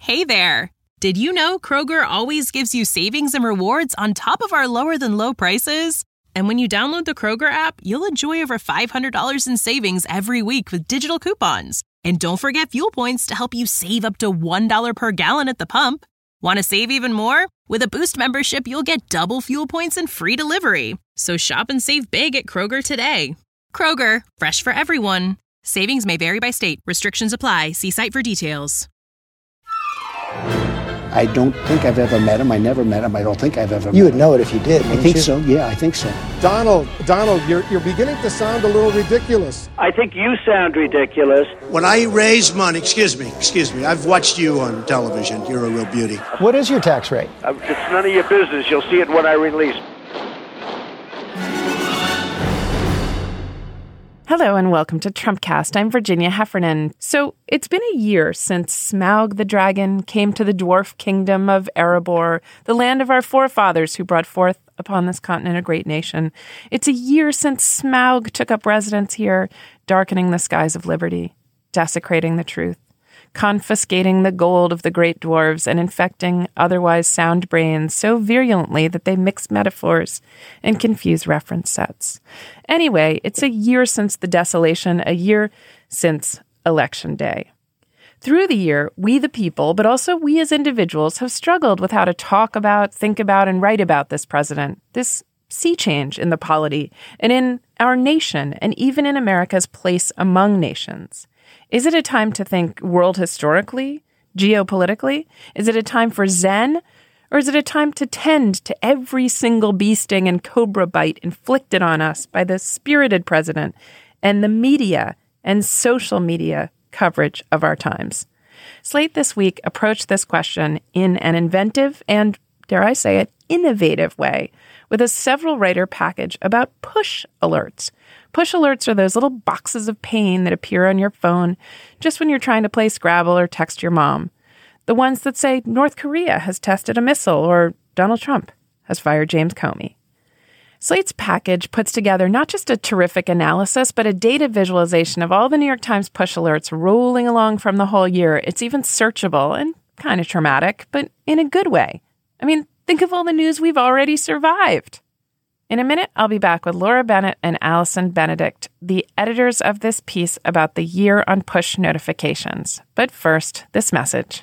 Hey there! Did you know Kroger always gives you savings and rewards on top of our lower-than-low prices? And when you download the Kroger app, you'll enjoy over $500 in savings every week with digital coupons. And don't forget fuel points to help you save up to $1 per gallon at the pump. Want to save even more? With a Boost membership, you'll get double fuel points and free delivery. So shop and save big at Kroger today. Kroger, fresh for everyone. Savings may vary by state. Restrictions apply. See site for details. I don't think I've ever met him. I never met him. I don't think I've ever met him. You would know it if you did. I think so. Yeah, I think so. Donald, you're beginning to sound a little ridiculous. I think you sound ridiculous. When I raise money, excuse me, I've watched you on television. You're a real beauty. What is your tax rate? It's none of your business. You'll see it when I release. Hello and welcome to Trumpcast. I'm Virginia Heffernan. So it's been a year since Smaug the dragon came to the dwarf kingdom of Erebor, the land of our forefathers who brought forth upon this continent a great nation. It's a year since Smaug took up residence here, darkening the skies of liberty, desecrating the truth, confiscating the gold of the great dwarves, and infecting otherwise sound brains so virulently that they mix metaphors and confuse reference sets. Anyway, it's a year since the desolation, a year since Election Day. Through the year, we the people, but also we as individuals, have struggled with how to talk about, think about, and write about this president, this sea change in the polity, and in our nation, and even in America's place among nations. Is it a time to think world historically, geopolitically? Is it a time for Zen? Or is it a time to tend to every single bee sting and cobra bite inflicted on us by the spirited president and the media and social media coverage of our times? Slate this week approached this question in an inventive and, dare I say it, innovative way with a several-writer package about push alerts. Push alerts are those little boxes of pain that appear on your phone just when you're trying to play Scrabble or text your mom. The ones that say North Korea has tested a missile or Donald Trump has fired James Comey. Slate's package puts together not just a terrific analysis, but a data visualization of all the New York Times push alerts rolling along from the whole year. It's even searchable and kind of traumatic, but in a good way. I mean, think of all the news we've already survived. In a minute, I'll be back with Laura Bennett and Allison Benedict, the editors of this piece about the year on push notifications. But first, this message.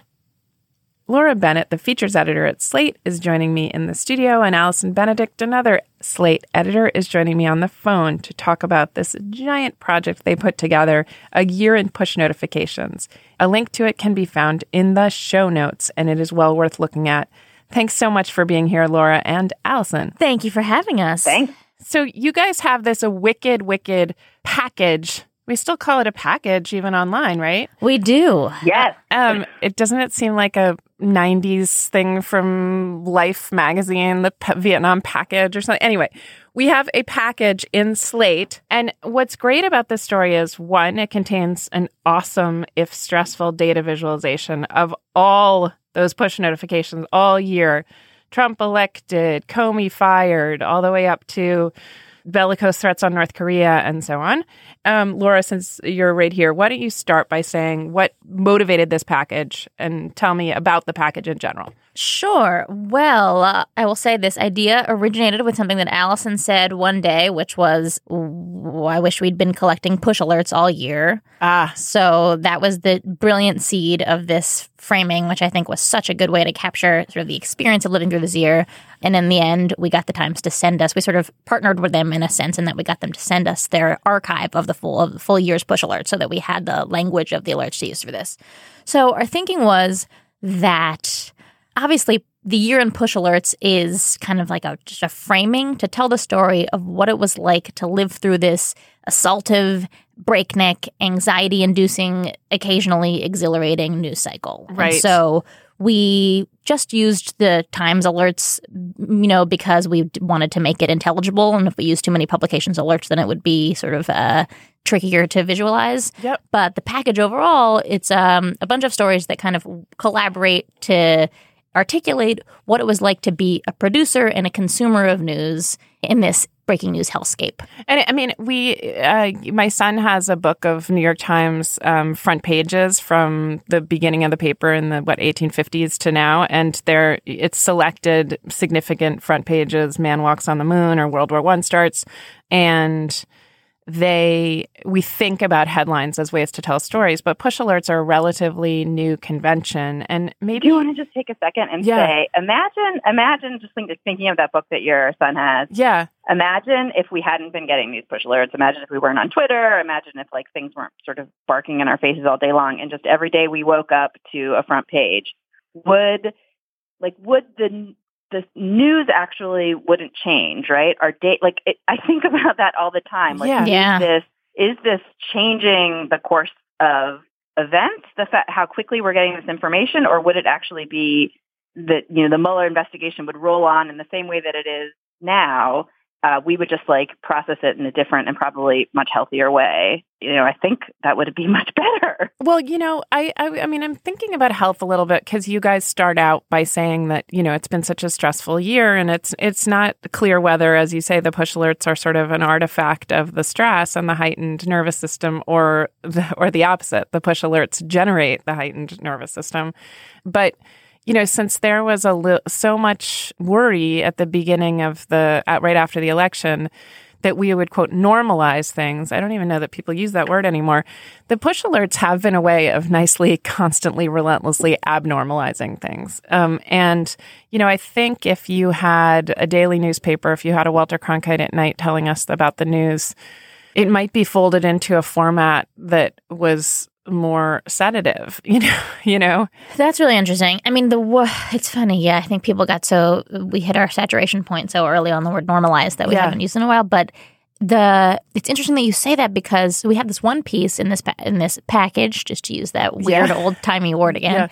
Laura Bennett, the features editor at Slate, is joining me in the studio, and Allison Benedict, another Slate editor, is joining me on the phone to talk about this giant project they put together, a year in push notifications. A link to it can be found in the show notes, and it is well worth looking at. Thanks so much for being here, Laura and Allison. Thank you for having us. Thanks. So you guys have this a wicked package. We still call it a package even online, right? We do. Yes. Doesn't it seem like a 90s thing from Life magazine, the Vietnam package or something? Anyway, we have a package in Slate. And what's great about this story is, one, it contains an awesome, if stressful, data visualization of all those push notifications all year. Trump elected, Comey fired, all the way up to bellicose threats on North Korea and so on. Laura, since you're right here, why don't you start by saying what motivated this package and tell me about the package in general? Sure. Well, I will say this idea originated with something that Allison said one day, which was, I wish we'd been collecting push alerts all year. So that was the brilliant seed of this framing, which I think was such a good way to capture sort of the experience of living through this year. And in the end, we got the Times to send us. We sort of partnered with them in a sense in that we got them to send us their archive of the full year's push alerts so that we had the language of the alerts to use for this. So our thinking was that obviously the year in push alerts is kind of like just a framing to tell the story of what it was like to live through this assaultive, breakneck, anxiety-inducing, occasionally exhilarating news cycle. Right. And so we just used the Times alerts, because we wanted to make it intelligible. And if we used too many publications alerts, then it would be sort of trickier to visualize. Yep. But the package overall, it's a bunch of stories that kind of collaborate to articulate what it was like to be a producer and a consumer of news in this breaking news hellscape. And I mean, my son has a book of New York Times front pages from the beginning of the paper in the 1850s to now, and it's selected significant front pages. Man walks on the moon, or World War I starts, and we think about headlines as ways to tell stories, but push alerts are a relatively new convention. And maybe do you want to just take a second and say, imagine just thinking of that book that your son has. Yeah. Imagine if we hadn't been getting these push alerts. Imagine if we weren't on Twitter. Imagine if things weren't sort of barking in our faces all day long, and just every day we woke up to a front page. Would the news actually wouldn't change, right? Our day, I think about that all the time. Is this changing the course of events? How quickly we're getting this information, or would it actually be that the Mueller investigation would roll on in the same way that it is now? We would just process it in a different and probably much healthier way. I think that would be much better. Well, I mean, I'm thinking about health a little bit, because you guys start out by saying that, it's been such a stressful year, and it's not clear whether, as you say, the push alerts are sort of an artifact of the stress and the heightened nervous system, or the opposite. The push alerts generate the heightened nervous system. But since there was so much worry at the beginning of right after the election that we would, quote, normalize things. I don't even know that people use that word anymore. The push alerts have been a way of nicely, constantly, relentlessly abnormalizing things. And I think if you had a daily newspaper, if you had a Walter Cronkite at night telling us about the news, it might be folded into a format that was more sedative, That's really interesting. I mean, it's funny. Yeah, I think people we hit our saturation point so early on the word normalized that we haven't used in a while. But it's interesting that you say that, because we have this one piece in this package, just to use that weird old timey word again,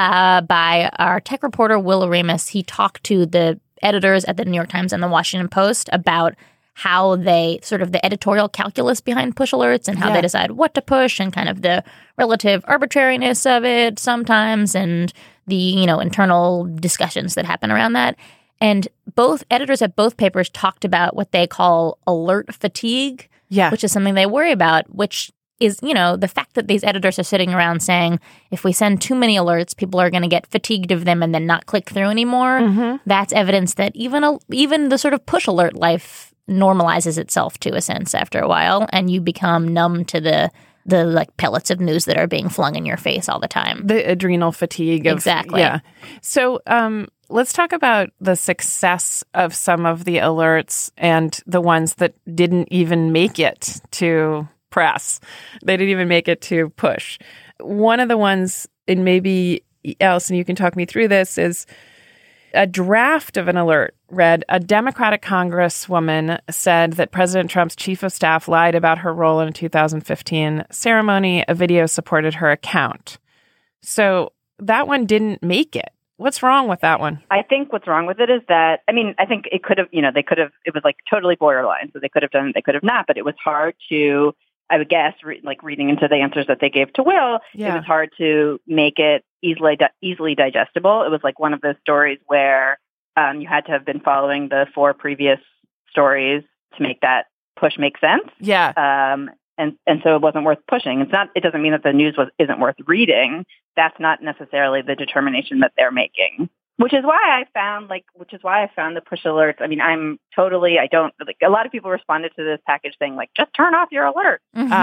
by our tech reporter Will Aramis. He talked to the editors at the New York Times and the Washington Post about how they sort of the editorial calculus behind push alerts, and how they decide what to push, and kind of the relative arbitrariness of it sometimes, and the, internal discussions that happen around that. And both editors at both papers talked about what they call alert fatigue, which is something they worry about, which is, the fact that these editors are sitting around saying, if we send too many alerts, people are going to get fatigued of them and then not click through anymore. Mm-hmm. That's evidence that even the sort of push alert life normalizes itself to a sense after a while, and you become numb to the pellets of news that are being flung in your face all the time. The adrenal fatigue. Exactly. Yeah. So let's talk about the success of some of the alerts and the ones that didn't even make it to press. They didn't even make it to push. One of the ones, and maybe Allison, you can talk me through this, is a draft of an alert read, a Democratic Congresswoman said that President Trump's chief of staff lied about her role in a 2015 ceremony. A video supported her account. So that one didn't make it. What's wrong with that one? I think what's wrong with it is that, I think it could have, it was totally borderline. So they could have done it, they could have not, but it was hard to, I would guess, reading into the answers that they gave to Will, it was hard to make it easily digestible. It was one of those stories where you had to have been following the 4 previous stories to make that push make sense. Yeah. And so it wasn't worth pushing. It doesn't mean that the news isn't worth reading. That's not necessarily the determination that they're making. Which is why I found the push alerts. I don't, a lot of people responded to this package saying just turn off your alerts. And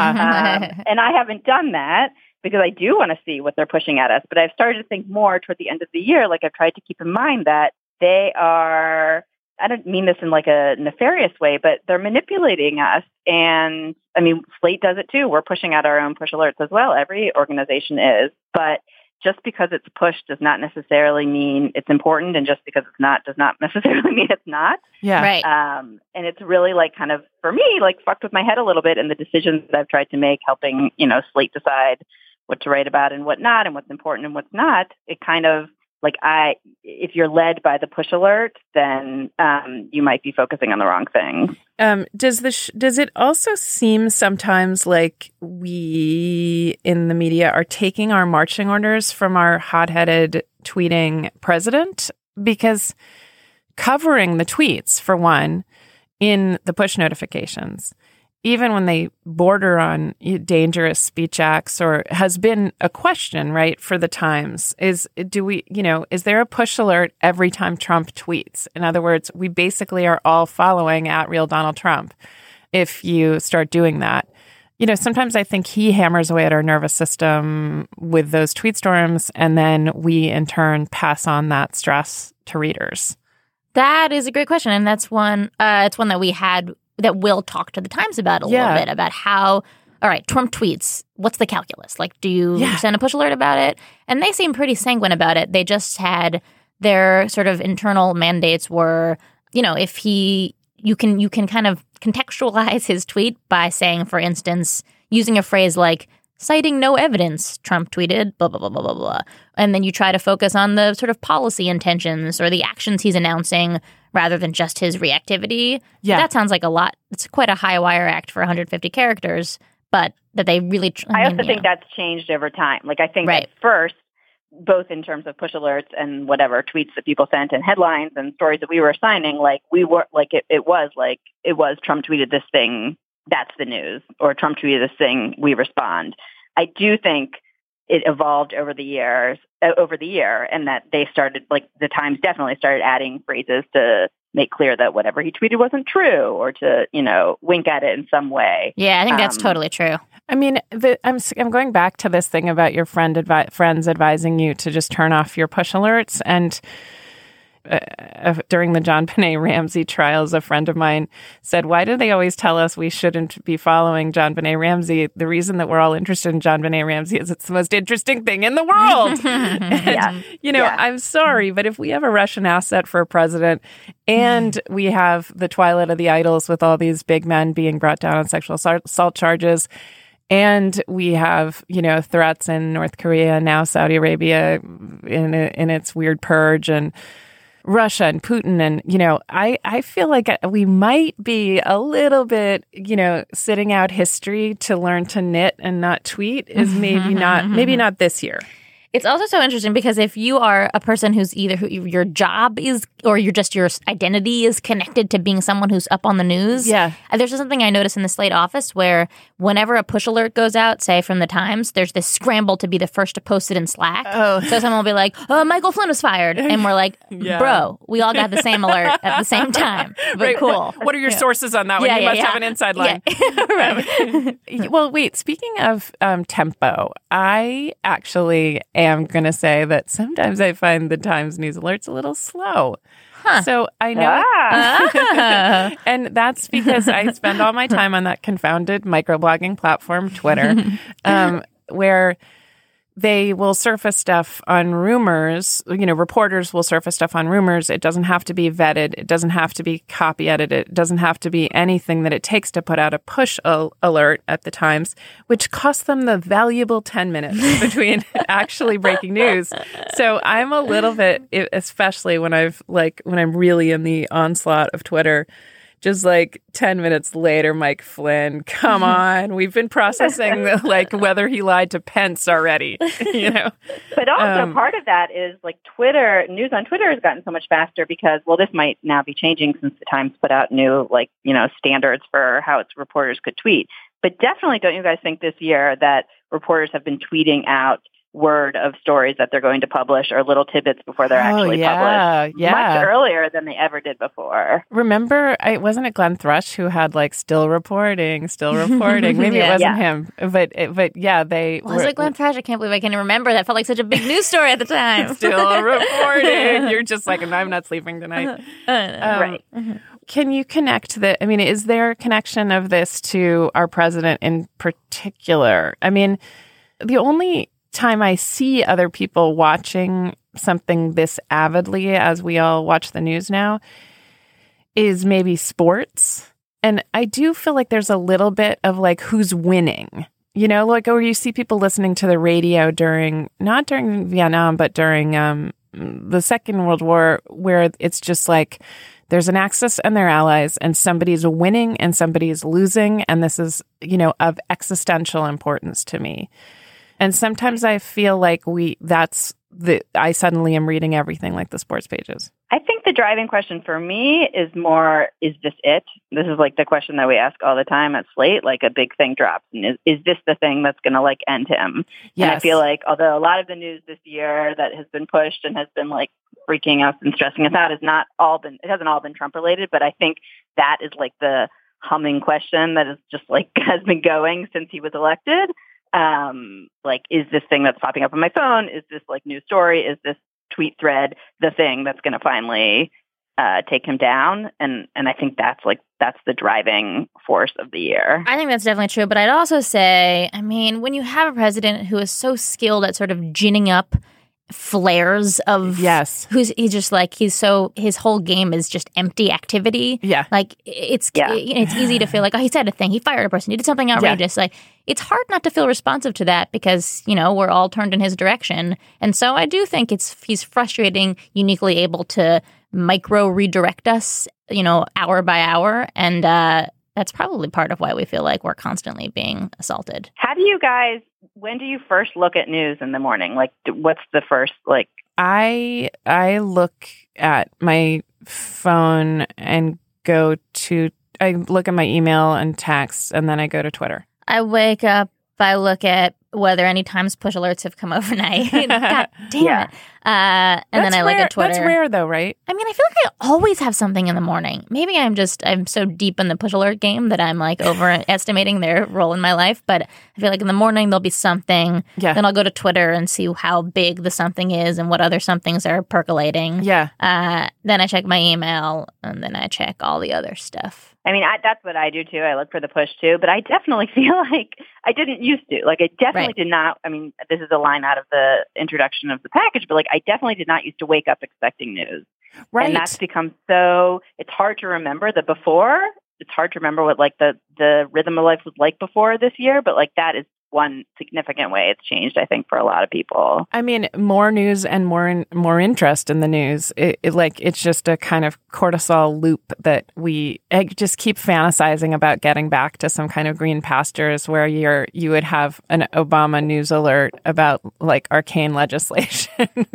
I haven't done that, because I do want to see what they're pushing at us. But I've started to think more toward the end of the year, I've tried to keep in mind that they are, I don't mean this in a nefarious way, but they're manipulating us. And Slate does it too. We're pushing out our own push alerts as well. Every organization is. But just because it's pushed does not necessarily mean it's important. And just because it's not does not necessarily mean it's not. Yeah. Right. And it's really kind of, for me, fucked with my head a little bit in the decisions that I've tried to make, helping, Slate decide what to write about and what not, and what's important and what's not. It kind of, if you're led by the push alert, then you might be focusing on the wrong thing. Does it also seem sometimes like we in the media are taking our marching orders from our hot-headed tweeting president? Because covering the tweets, for one, in the push notifications, even when they border on dangerous speech acts, or has been a question, right, for the Times, is there a push alert every time Trump tweets? In other words, we basically are all following @RealDonaldTrump if you start doing that. Sometimes I think he hammers away at our nervous system with those tweet storms, and then we in turn pass on that stress to readers. That is a great question, and that's one. It's one that we had that we'll talk to the Times about a little bit, about how, all right, Trump tweets, what's the calculus? Like, do you send a push alert about it? And they seem pretty sanguine about it. They just had their sort of internal mandates were, if you can kind of contextualize his tweet by saying, for instance, using a phrase like, citing no evidence, Trump tweeted, blah, blah, blah, blah, blah, blah. And then you try to focus on the sort of policy intentions or the actions he's announcing rather than just his reactivity. Yeah. That sounds like a lot. It's quite a high wire act for 150 characters, but that they really... I also think that's changed over time. Like, I think at first, both in terms of push alerts and whatever tweets that people sent and headlines and stories that we were assigning, like, we were like, it was Trump tweeted this thing, that's the news, or Trump tweeted this thing, we respond. I do think it evolved over the year, and that they started, like, the Times definitely started adding phrases to make clear that whatever he tweeted wasn't true, or to, wink at it in some way. Yeah, I think that's totally true. I mean, I'm going back to this thing about your friends advising you to just turn off your push alerts. And during the JonBenet Ramsey trials, a friend of mine said, why do they always tell us we shouldn't be following JonBenet Ramsey? The reason that we're all interested in JonBenet Ramsey is it's the most interesting thing in the world. I'm sorry, but if we have a Russian asset for a president and we have the twilight of the idols with all these big men being brought down on sexual assault charges, and we have, threats in North Korea, now Saudi Arabia in its weird purge, and Russia and Putin. And, I feel like we might be a little bit, sitting out history to learn to knit and not tweet is maybe not this year. It's also so interesting because if you are a person who's your job is, or your identity is connected to being someone who's up on the news. Yeah. There's something I notice in the Slate office where whenever a push alert goes out, say from the Times, there's this scramble to be the first to post it in Slack. Oh. So someone will be like, Michael Flynn was fired. And we're like, bro, we all got the same alert at the same time. But right. Cool. What are your sources on that one? You must have an inside line. Yeah. Right. Well, wait, speaking of tempo, I actually am going to say that sometimes I find the Times news alerts a little slow. Huh. So I know, and that's because I spend all my time on that confounded microblogging platform, Twitter, where they will surface stuff on rumors. Reporters will surface stuff on rumors. It doesn't have to be vetted. It doesn't have to be copy edited. It doesn't have to be anything that it takes to put out a push alert at the Times, which costs them the valuable 10 minutes between actually breaking news. So I'm a little bit, especially when I'm really in the onslaught of Twitter, just 10 minutes later, Mike Flynn, come on. We've been processing whether he lied to Pence already, But also part of that is Twitter, news on Twitter has gotten so much faster because, this might now be changing since the Times put out new, standards for how its reporters could tweet. But definitely don't you guys think this year that reporters have been tweeting out word of stories that they're going to publish or little tidbits before they're actually published much earlier than they ever did before. Remember, wasn't it Glenn Thrush who had still reporting? Maybe it wasn't him, but yeah, they was it Glenn Thrush? I can't believe I can remember. That felt like such a big news story at the time. Still reporting. You're just I'm not sleeping tonight. Right. Can you connect is there a connection of this to our president in particular? The only time I see other people watching something this avidly as we all watch the news now is maybe sports. And I do feel like there's a little bit of who's winning, or you see people listening to the radio not during Vietnam, but during the Second World War, where it's just there's an Axis and their allies, and somebody's winning and somebody's losing. And this is, of existential importance to me. And sometimes I feel like that's I suddenly am reading everything like the sports pages? I think the driving question for me is more, is this it? This is like the question that we ask all the time at Slate, like a big thing drops. And is this the thing that's going to like end him? Yes. And I feel like although a lot of the news this year that has been pushed and has been like freaking us and stressing us out it hasn't all been Trump related, but I think that is like the humming question that is just like has been going since he was elected. Like, is this thing that's popping up on my phone? Is this like news story? Is this tweet thread the thing that's going to finally take him down? And I think that's the driving force of the year. I think that's definitely true. But I'd also say, I mean, when you have a president who is so skilled at sort of ginning up flares of his whole game is just empty activity. Yeah. Like it's easy to feel like, oh, he said a thing, he fired a person, he did something outrageous. Like it's hard not to feel responsive to that because, we're all turned in his direction. And so I do think he's frustrating, uniquely able to micro redirect us, hour by hour. And that's probably part of why we feel like we're constantly being assaulted. When do you first look at news in the morning? Like, what's the first, like? I look at my phone and I look at my email and text, and then I go to Twitter. I wake up, I look at whether any Times push alerts have come overnight. God damn it. And then I look at Twitter. That's rare though, right? I mean, I feel like I always have something in the morning. Maybe I'm so deep in the push alert game that I'm like overestimating their role in my life. But I feel like in the morning there'll be something. Yeah. Then I'll go to Twitter and see how big the something is and what other somethings are percolating. Yeah. Then I check my email and then I check all the other stuff. I mean, that's what I do too. I look for the push too, but I definitely feel like I didn't used to. Like I definitely did not. I mean, this is a line out of the introduction of the package, but like I definitely did not used to wake up expecting news. Right. And that's become it's hard to remember the before. It's hard to remember what like the rhythm of life was like before this year, but like that is one significant way it's changed, I think, for a lot of people. I mean, more news and more interest in the news. It's just a kind of cortisol loop that I just keep fantasizing about getting back to some kind of green pastures where you would have an Obama news alert about like arcane legislation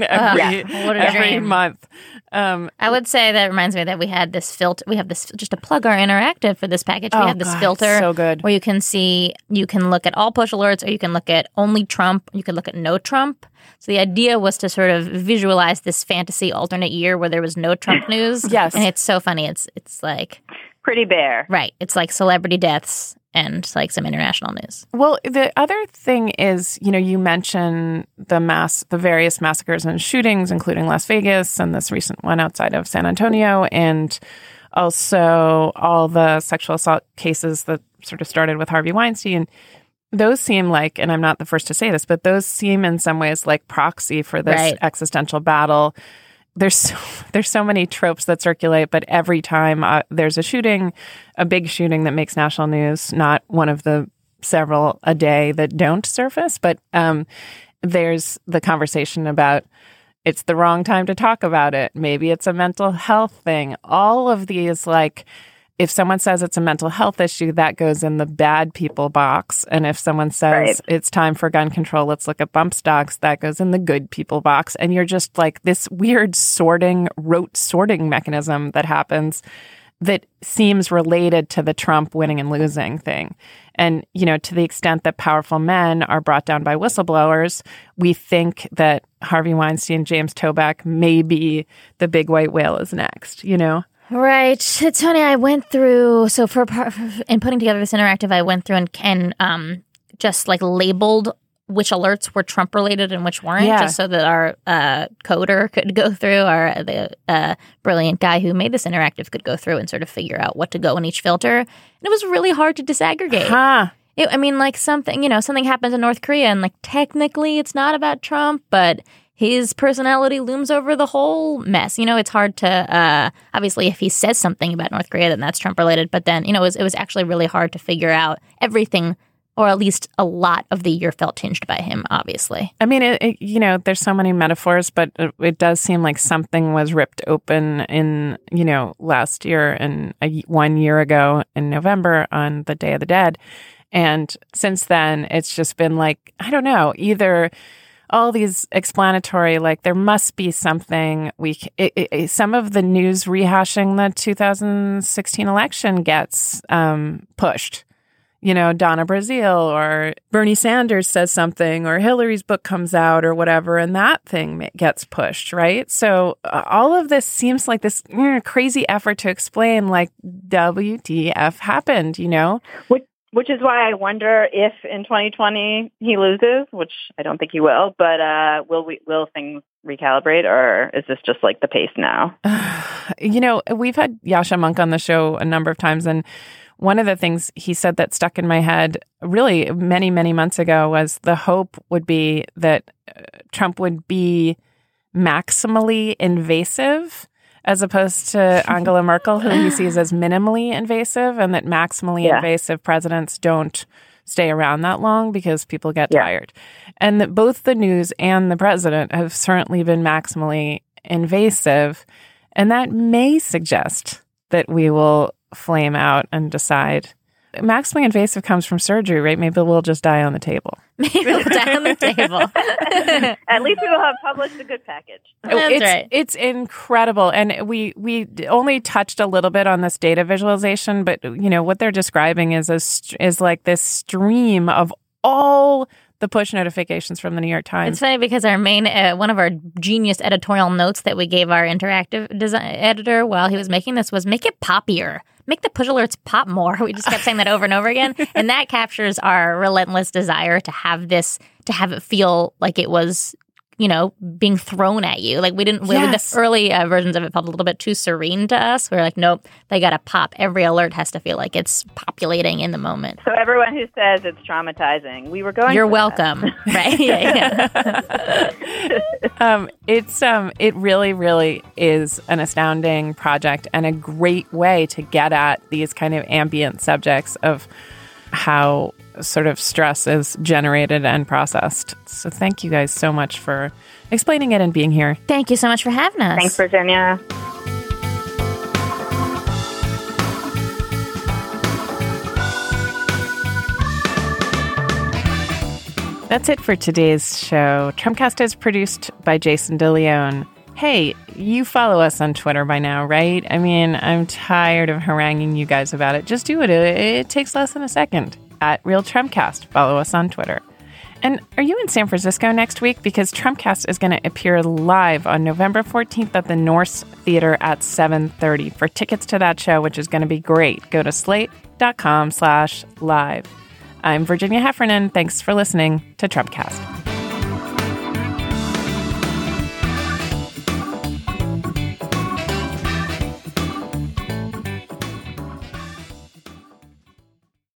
every month. I would say that reminds me that we had this filter. We have this just to plug our interactive for this package. We have this filter so good. Where you can look at all push alerts, or you can look at only Trump. You can look at no Trump. So the idea was to sort of visualize this fantasy alternate year where there was no Trump news. Yes, and it's so funny. It's like pretty bare, right? It's like celebrity deaths and like some international news. Well, the other thing is, you mentioned the various massacres and shootings, including Las Vegas and this recent one outside of San Antonio, and also all the sexual assault cases that sort of started with Harvey Weinstein. Those seem like, and I'm not the first to say this, but those seem in some ways like proxy for this existential battle. There's so many tropes that circulate, but every time there's a big shooting that makes national news, not one of the several a day that don't surface, but there's the conversation about it's the wrong time to talk about it. Maybe it's a mental health thing. All of these, like, if someone says it's a mental health issue, that goes in the bad people box. And if someone says it's time for gun control, let's look at bump stocks, that goes in the good people box. And you're just like this weird rote sorting mechanism that happens that seems related to the Trump winning and losing thing. And, to the extent that powerful men are brought down by whistleblowers, we think that Harvey Weinstein, James Toback, maybe the big white whale is next, Right. It's funny. I went through, in putting together this interactive, I went through and just like labeled which alerts were Trump related and which weren't, just so that our coder could go through, the brilliant guy who made this interactive could go through and sort of figure out what to go in each filter. And it was really hard to disaggregate. Something happens in North Korea and like technically it's not about Trump, but his personality looms over the whole mess. It's hard to, obviously, if he says something about North Korea, then that's Trump related. But then, it was actually really hard to figure out everything, or at least a lot of the year felt tinged by him, obviously. I mean, there's so many metaphors, but it does seem like something was ripped open in, last year and 1 year ago in November on the Day of the Dead. And since then, it's just been like, I don't know, either all these explanatory, like there must be something some of the news rehashing the 2016 election gets pushed. Donna Brazile or Bernie Sanders says something or Hillary's book comes out or whatever, and that thing gets pushed, right? So all of this seems like this crazy effort to explain, like, WTF happened, Which is why I wonder if in 2020 he loses, which I don't think he will, but will things recalibrate, or is this just like the pace now? We've had Yascha Mounk on the show a number of times, and one of the things he said that stuck in my head really many, many months ago was the hope would be that Trump would be maximally invasive as opposed to Angela Merkel, who he sees as minimally invasive, and that maximally invasive presidents don't stay around that long because people get tired. And that both the news and the president have certainly been maximally invasive, and that may suggest that we will flame out and decide. Maximally invasive comes from surgery, right? Maybe we'll just die on the table. Maybe we'll die on the table. At least we will have published a good package. That's right. It's incredible. And we only touched a little bit on this data visualization, but what they're describing is like this stream of all the push notifications from the New York Times. It's funny because our main, one of our genius editorial notes that we gave our interactive design editor while he was making this was make it poppier. Make the push alerts pop more. We just kept saying that over and over again. And that captures our relentless desire to have it feel like it was, being thrown at you. Like the early versions of it felt a little bit too serene to us. We were like, nope, they got to pop. Every alert has to feel like it's populating in the moment. So everyone who says it's traumatizing, we were going. You're welcome, right? Yeah. It really, really is an astounding project and a great way to get at these kind of ambient subjects of how sort of stress is generated and processed. So thank you guys so much for explaining it and being here. Thank you so much for having us. Thanks, Virginia. That's it for today's show. Trumpcast is produced by Jason DeLeon. Hey, you follow us on Twitter by now, right? I mean, I'm tired of haranguing you guys about it. Just do it. It takes less than a second. At Real Trumpcast. Follow us on Twitter. And are you in San Francisco next week? Because Trumpcast is going to appear live on November 14th at the Norse Theater at 7:30. For tickets to that show, which is going to be great, go to slate.com/live. I'm Virginia Heffernan. Thanks for listening to Trumpcast.